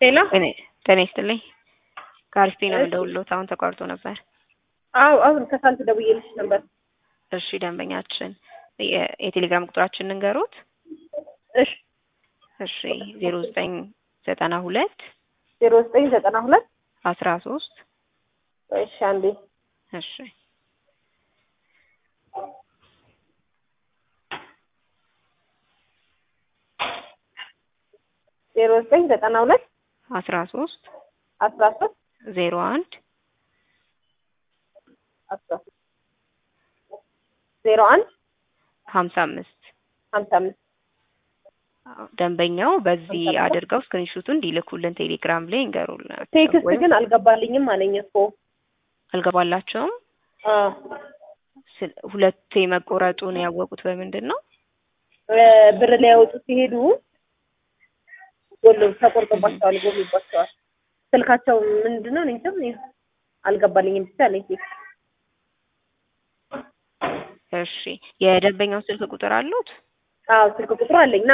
ሄሎ ጤና ይስጥልኝ። ከአሪፍ ነው የምደውልልዎት። አሁን ተቋርጦ ነበር። አሁን ከሳንት ደውዬልሽ ነበር። እሺ ደንበኛችን የቴሌግራም ቁጥራችንን እንገሩት። እሺ እሺ 0992 0992 13 እሺ አንዴ እሺ 0992 13 13 01 01 55 55 ደንበኛው በዚህ አድርገው ስክሪንሾቱን እንዲልኩልን ቴሌግራም ላይ እንገሩልን። ቴክስት ግን አልገባልኝም አለኝ እኮ። አልገባላቸውም። ሁለቴ መቆረጡን ያወቁት በምንድን ነው? ብር ላይ ያወጡ ሲሄዱ ጎል ተቆርጦባቸዋል፣ ጎልባቸዋል። ስልካቸው ምንድነው እንዴም አልገባልኝም ብቻ አለኝ። እሺ የደንበኛው ስልክ ቁጥር አሉት? አዎ ስልክ ቁጥሩ አለኝና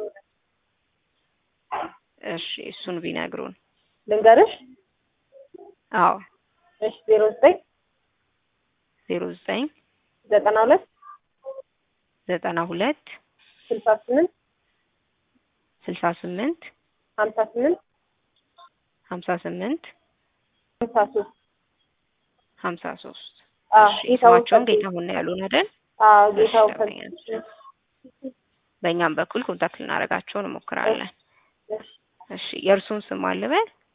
እሺ እሱን ቢነግሩን። ልንገርሽ? አዎ እሺ 09 09 92 92 68 68 58 58 53 53 እሺ ስማቸውን ጌታሁን ያሉን አይደል? አዎ ጌታው በእኛም በኩል ኮንታክት ልናደርጋቸው እንሞክራለን። እሺ የእርሱን ስም አልበል?